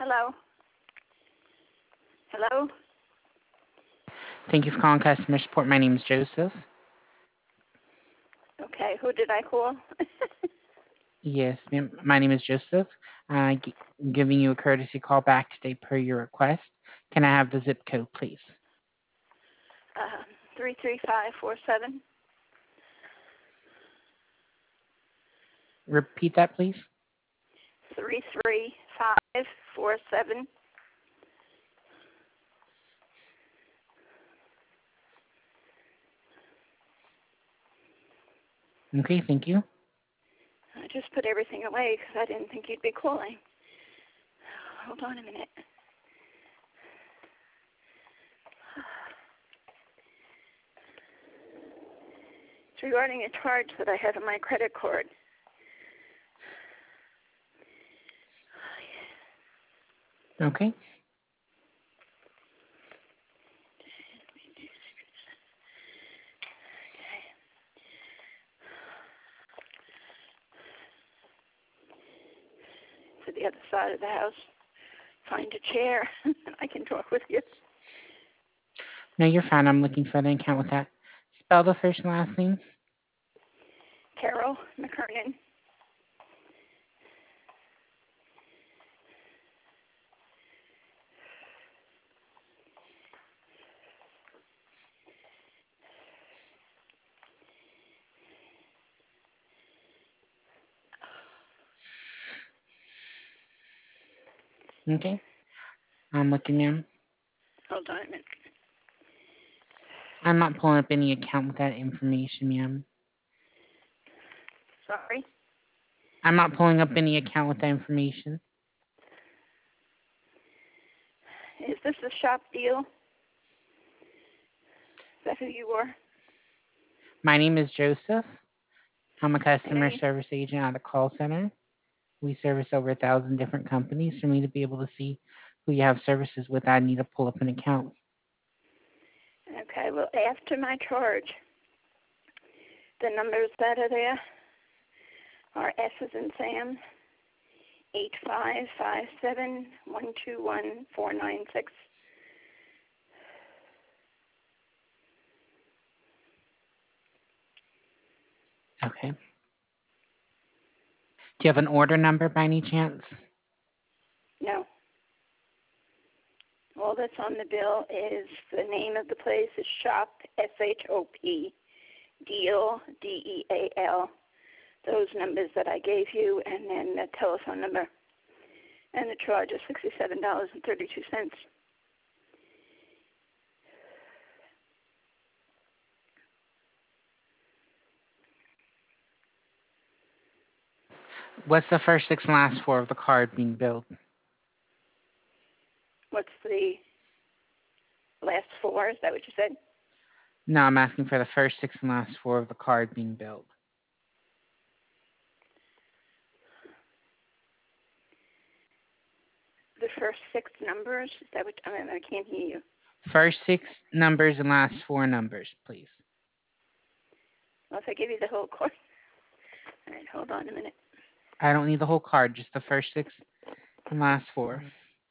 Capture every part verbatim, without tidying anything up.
Hello? Hello? Thank you for calling customer support. My name is Joseph. Okay, who did I call? Yes, ma'am. My name is Joseph. Uh, g- giving you a courtesy call back today per your request. Can I have the zip code, please? uh, three three five four seven. Repeat that, please. three three five four seven. Okay, thank you. I just put everything away because I didn't think you'd be calling. Hold on a minute. It's regarding a charge that I have on my credit card. Okay. To the other side of the house. Find a chair and I can talk with you. No, you're fine. I'm looking for the account with that. Spell the first and last name. Carol McKernan. Okay. I'm looking, ma'am. Hold on a minute. I'm not pulling up any account with that information, ma'am. Sorry. I'm not pulling up any account with that information. Is this a shop deal? Is that who you are? My name is Joseph. I'm a I know customer you. service agent at a call center. We service over a thousand different companies. For me to be able to see who you have services with, I need to pull up an account. Okay, well, after my charge, the numbers that are there are S as in Sam, eight five five seven one two one four nine six. Okay. Do you have an order number by any chance? No. All that's on the bill is the name of the place is Shop, S H O P, Deal, D E A L, those numbers that I gave you, and then the telephone number. And the charge is sixty-seven dollars and thirty-two cents. What's the first six and last four of the card being billed? What's the last four? Is that what you said? No, I'm asking for the first six and last four of the card being billed. The first six numbers? Is that what, I mean, I can't hear you. First six numbers and last four numbers, please. Well, if I give you the whole course. All right, hold on a minute. I don't need the whole card, just the first six and last four.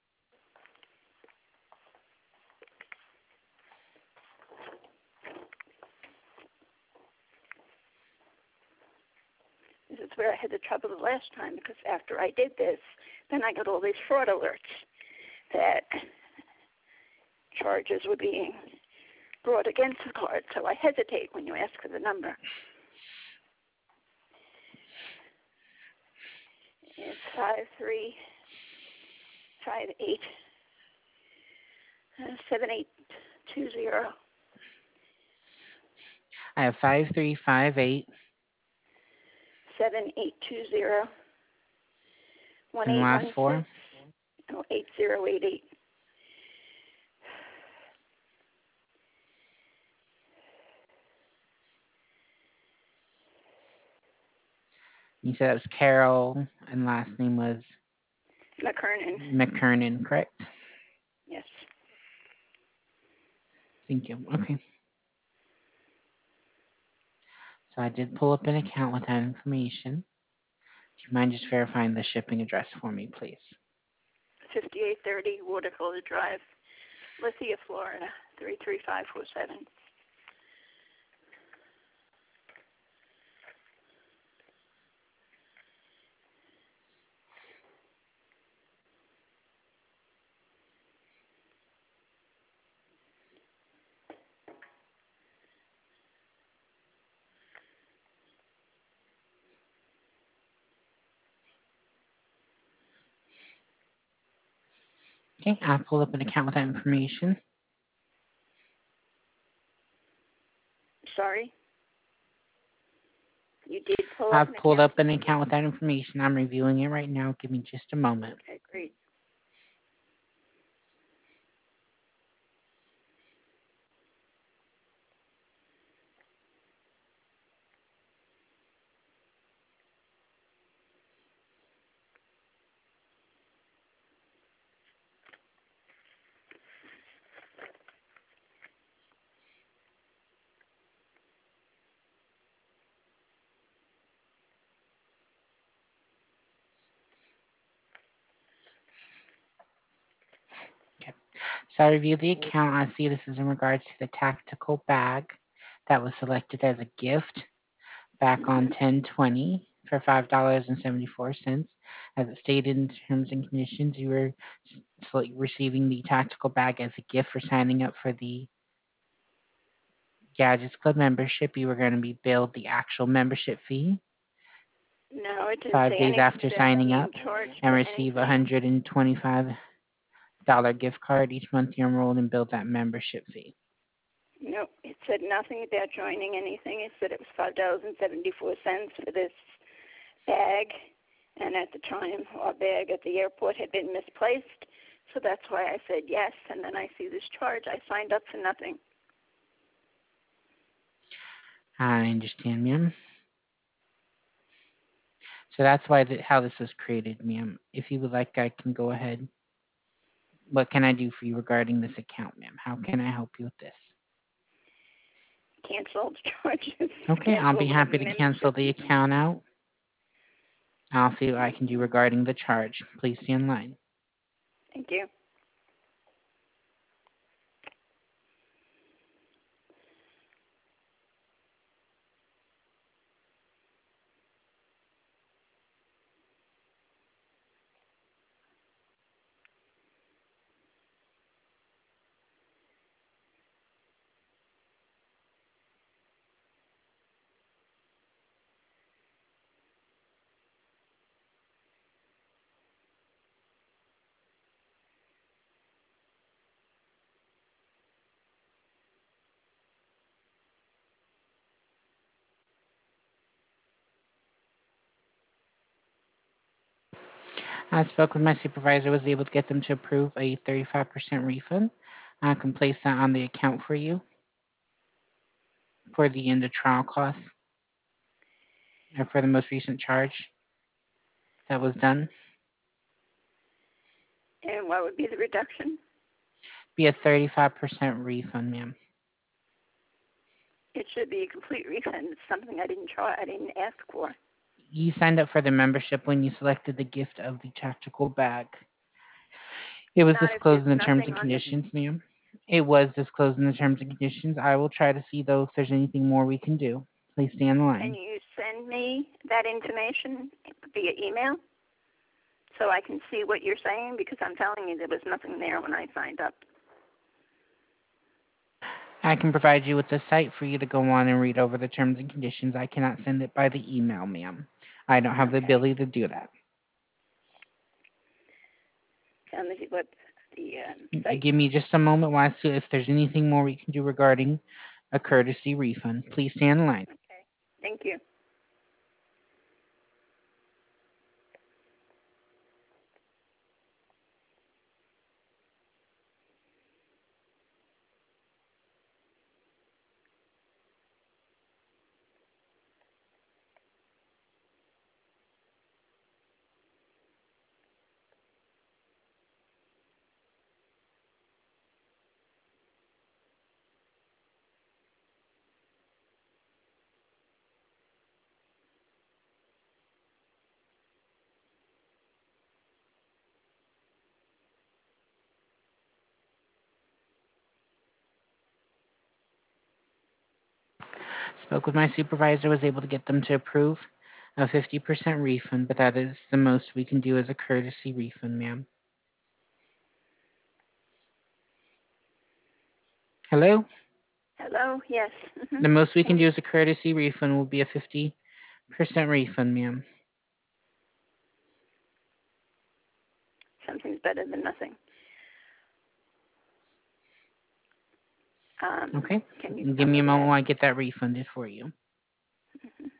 This is where I had the trouble the last time, because after I did this, then I got all these fraud alerts that charges were being brought against the card. So I hesitate when you ask for the number. It's five three five eight uh, seven eight two zero I have five three five eight seven eight two zero one and eight last one six four. oh eight zero eight eight. You said it was Carol and last name was McKernan. McKernan, correct? Yes. Thank you. Okay. So I did pull up an account with that information. Do you mind just verifying the shipping address for me, please? fifty-eight thirty Watercolor Drive, Lithia, Florida, three three five four seven. Okay, I'll pull up an account with that information. Sorry? You did pull up I've an pulled account? up an account with that information. I'm reviewing it right now. Give me just a moment. Okay, great. Okay. So I reviewed the account. I see this is in regards to the tactical bag that was selected as a gift back on Mm-hmm. ten twenty for five dollars and seventy-four cents. As it stated in terms and conditions, you were receiving the tactical bag as a gift for signing up for the Gadgets Club membership. You were going to be billed the actual membership fee No, it didn't five say days anything after about signing being up charged and for receive a anything. one hundred twenty-five dollars gift card each month you enrolled and billed that membership fee. No, it said nothing about joining anything. It said it was five dollars and seventy-four cents for this bag, and at the time, our bag at the airport had been misplaced, so that's why I said yes, and then I see this charge. I signed up for nothing. I understand, ma'am. So that's why the, how this was created, ma'am. If you would like, I can go ahead. What can I do for you regarding this account, ma'am? How can I help you with this? Cancel the charges. Okay, I'll be Cancel the happy to cancel membership. the account out. I'll see what I can do regarding the charge. Please stay in line. Thank you. I spoke with my supervisor, was able to get them to approve a thirty-five percent refund. I can place that on the account for you for the end of trial costs or for the most recent charge that was done. And what would be the reduction? Be a thirty-five percent refund, ma'am. It should be a complete refund. It's something I didn't try. I didn't ask for. You signed up for the membership when you selected the gift of the tactical bag. It was Not if there's disclosed in the terms nothing and on the. conditions, ma'am. It was disclosed in the terms and conditions. I will try to see, though, if there's anything more we can do. Please stay on the Can line. you send me that information via email so I can see what you're saying? Because I'm telling you there was nothing there when I signed up. I can provide you with the site for you to go on and read over the terms and conditions. I cannot send it by the email, ma'am. I don't have the Okay. ability to do that. Tell me what the um, site. Give me just a moment while I see if there's anything more we can do regarding a courtesy refund. Please stay on the line. Okay. Thank you. Spoke with my supervisor, was able to get them to approve a fifty percent refund, but that is the most we can do as a courtesy refund, ma'am. Hello? Hello? Yes. Mhm. The most we can do as a courtesy refund will be a fifty percent refund, ma'am. Something's better than nothing. Um, Okay? can you Give tell me me a the moment ad? while I get that refunded for you. Mhm.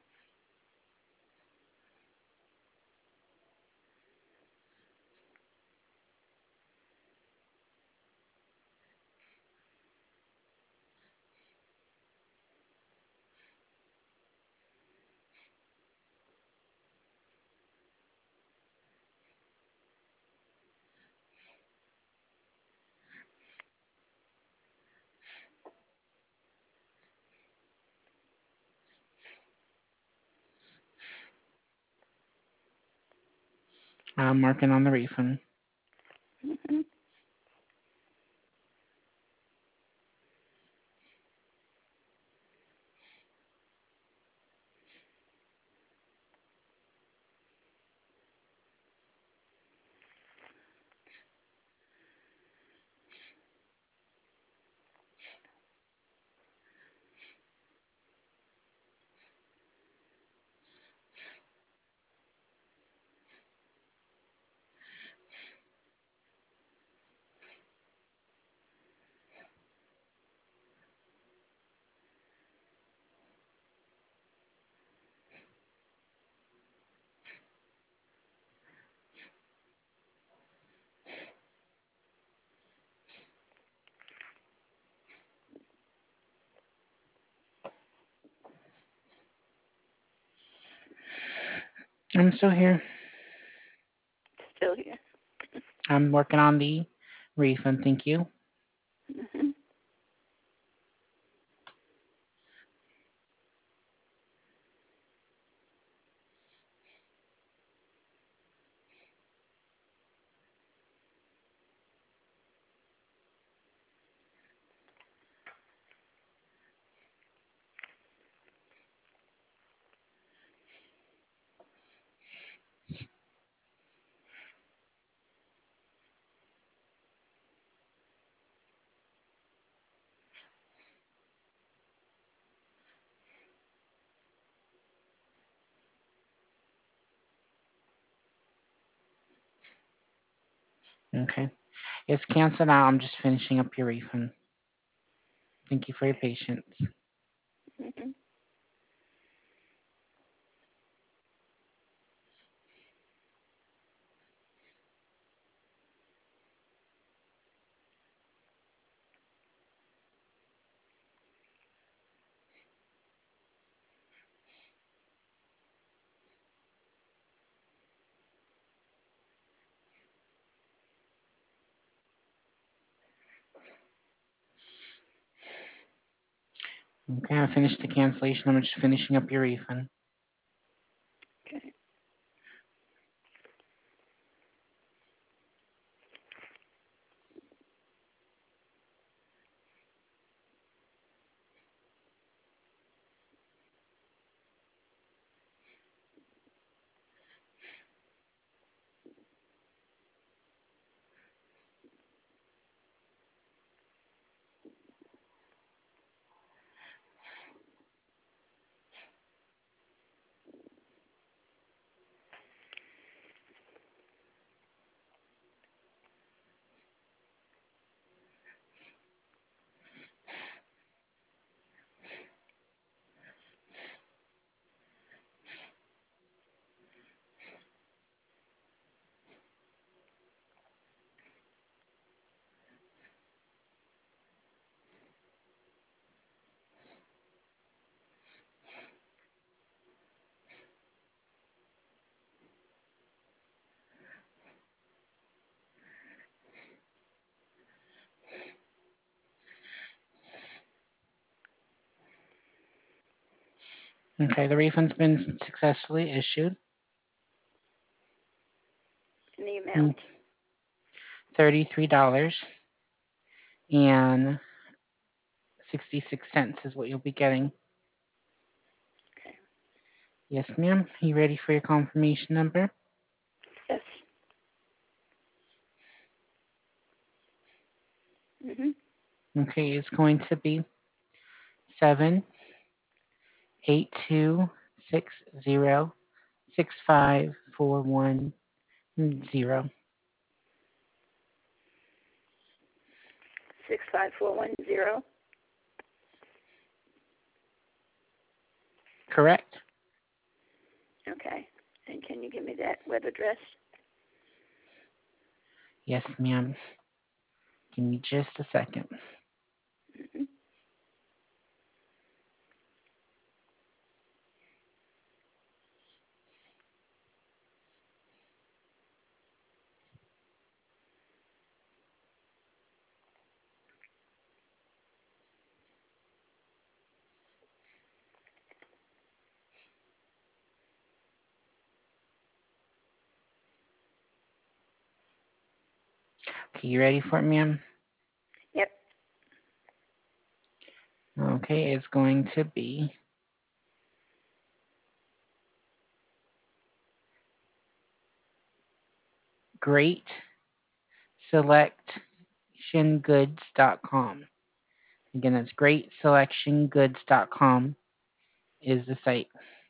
I'm working on the refund. Mhm. I'm still here. Still here. I'm working on the refund. Thank you. Mhm. Okay. It's canceled out. I'm just finishing up your refund. Thank you for your patience. Mhm. Okay, I finished the cancellation. I'm just finishing up your refund. Okay. Okay, the refund's been successfully issued. And the Mm, amount? thirty-three dollars and sixty-six cents is what you'll be getting. Yes, ma'am. You ready for your confirmation number? Yes. Mhm. Okay, it's going to be seven eight two six zero six five four one zero. Six five four one zero. Correct? Okay. And can you give me that web address? Yes, ma'am. Give me just a second. Mhm. Okay, you ready for it, ma'am? Yep. Okay, it's going to be great selection goods dot com. Again, that's great selection goods dot com is the site.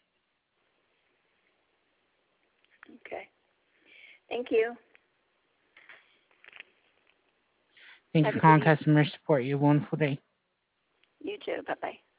Okay. Thank you. Thank you Have for a good calling evening. customer support. You have a wonderful day. You too. Bye bye.